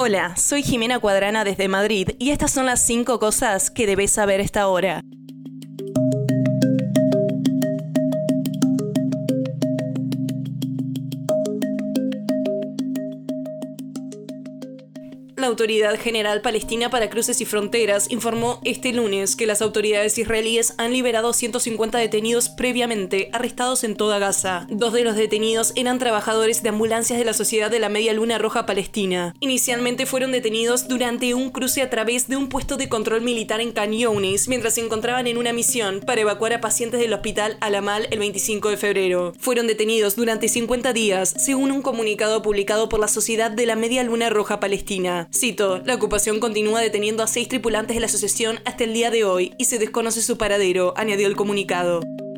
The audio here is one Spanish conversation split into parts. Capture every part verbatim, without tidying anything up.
Hola, soy Jimena Cuadrana desde Madrid y estas son las cinco cosas que debes saber a esta hora. La Autoridad General Palestina para Cruces y Fronteras informó este lunes que las autoridades israelíes han liberado ciento cincuenta detenidos previamente arrestados en toda Gaza. Dos de los detenidos eran trabajadores de ambulancias de la Sociedad de la Media Luna Roja Palestina. Inicialmente fueron detenidos durante un cruce a través de un puesto de control militar en Khan Younis, mientras se encontraban en una misión para evacuar a pacientes del hospital Al-Amal el veinticinco de febrero. Fueron detenidos durante cincuenta días, según un comunicado publicado por la Sociedad de la Media Luna Roja Palestina. Cito, la ocupación continúa deteniendo a seis tripulantes de la asociación hasta el día de hoy y se desconoce su paradero, añadió el comunicado.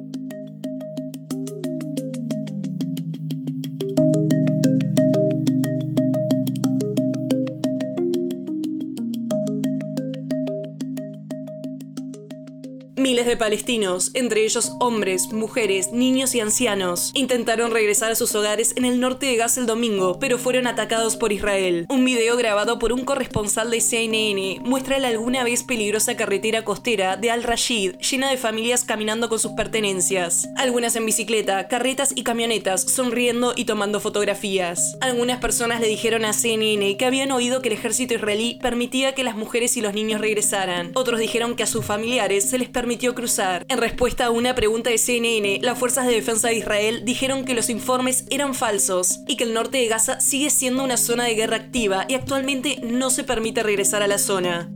Miles de palestinos, entre ellos hombres, mujeres, niños y ancianos, intentaron regresar a sus hogares en el norte de Gaza el domingo, pero fueron atacados por Israel. Un video grabado por un corresponsal de C N N muestra la alguna vez peligrosa carretera costera de Al-Rashid, llena de familias caminando con sus pertenencias. Algunas en bicicleta, carretas y camionetas, sonriendo y tomando fotografías. Algunas personas le dijeron a C N N que habían oído que el ejército israelí permitía que las mujeres y los niños regresaran. Otros dijeron que a sus familiares se les permitía cruzar. En respuesta a una pregunta de C N N, las fuerzas de defensa de Israel dijeron que los informes eran falsos y que el norte de Gaza sigue siendo una zona de guerra activa y actualmente no se permite regresar a la zona.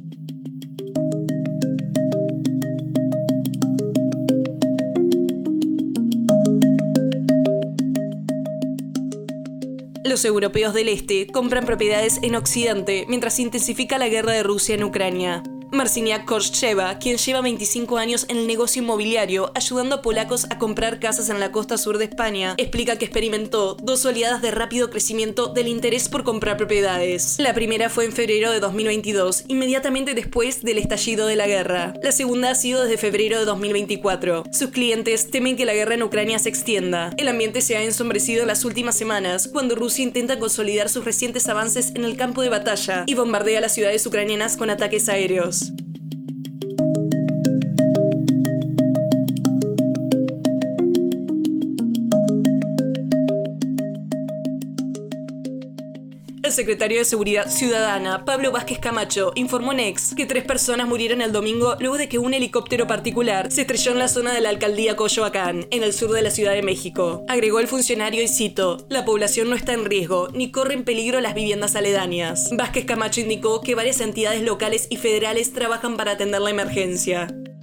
Los europeos del este compran propiedades en Occidente mientras se intensifica la guerra de Rusia en Ucrania. Marciniak Korcheva, quien lleva veinticinco años en el negocio inmobiliario, ayudando a polacos a comprar casas en la costa sur de España, explica que experimentó dos oleadas de rápido crecimiento del interés por comprar propiedades. La primera fue en febrero de dos mil veintidós, inmediatamente después del estallido de la guerra. La segunda ha sido desde febrero de dos mil veinticuatro. Sus clientes temen que la guerra en Ucrania se extienda. El ambiente se ha ensombrecido en las últimas semanas, cuando Rusia intenta consolidar sus recientes avances en el campo de batalla y bombardea las ciudades ucranianas con ataques aéreos. El secretario de Seguridad Ciudadana, Pablo Vázquez Camacho, informó en X que tres personas murieron el domingo luego de que un helicóptero particular se estrelló en la zona de la alcaldía Coyoacán, en el sur de la Ciudad de México. Agregó el funcionario y cito, la población no está en riesgo, ni corre en peligro las viviendas aledañas. Vázquez Camacho indicó que varias entidades locales y federales trabajan para atender la emergencia.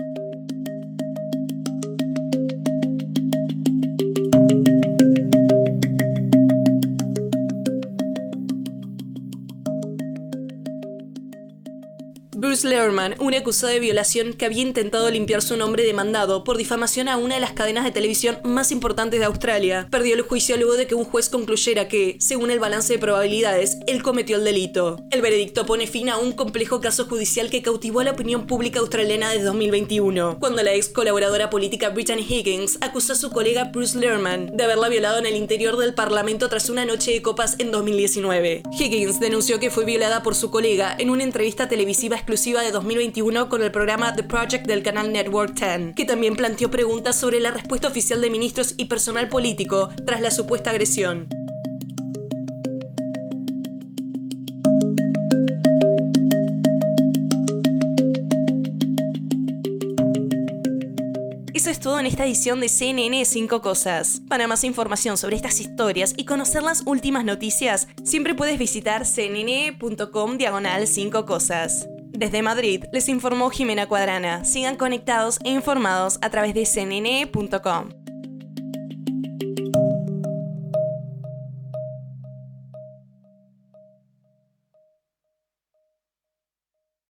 Bruce Lehrmann, un acusado de violación que había intentado limpiar su nombre demandado por difamación a una de las cadenas de televisión más importantes de Australia, perdió el juicio luego de que un juez concluyera que, según el balance de probabilidades, él cometió el delito. El veredicto pone fin a un complejo caso judicial que cautivó a la opinión pública australiana desde dos mil veintiuno, cuando la ex colaboradora política Brittany Higgins acusó a su colega Bruce Lehrmann de haberla violado en el interior del Parlamento tras una noche de copas en dos mil diecinueve. Higgins denunció que fue violada por su colega en una entrevista televisiva exclusiva de dos mil veintiuno con el programa The Project del canal Network diez, que también planteó preguntas sobre la respuesta oficial de ministros y personal político tras la supuesta agresión. Eso es todo en esta edición de C N N cinco Cosas. Para más información sobre estas historias y conocer las últimas noticias, siempre puedes visitar cnn.com diagonal 5 cosas. Desde Madrid, les informó Jimena Cuadrana. Sigan conectados e informados a través de c n n punto com.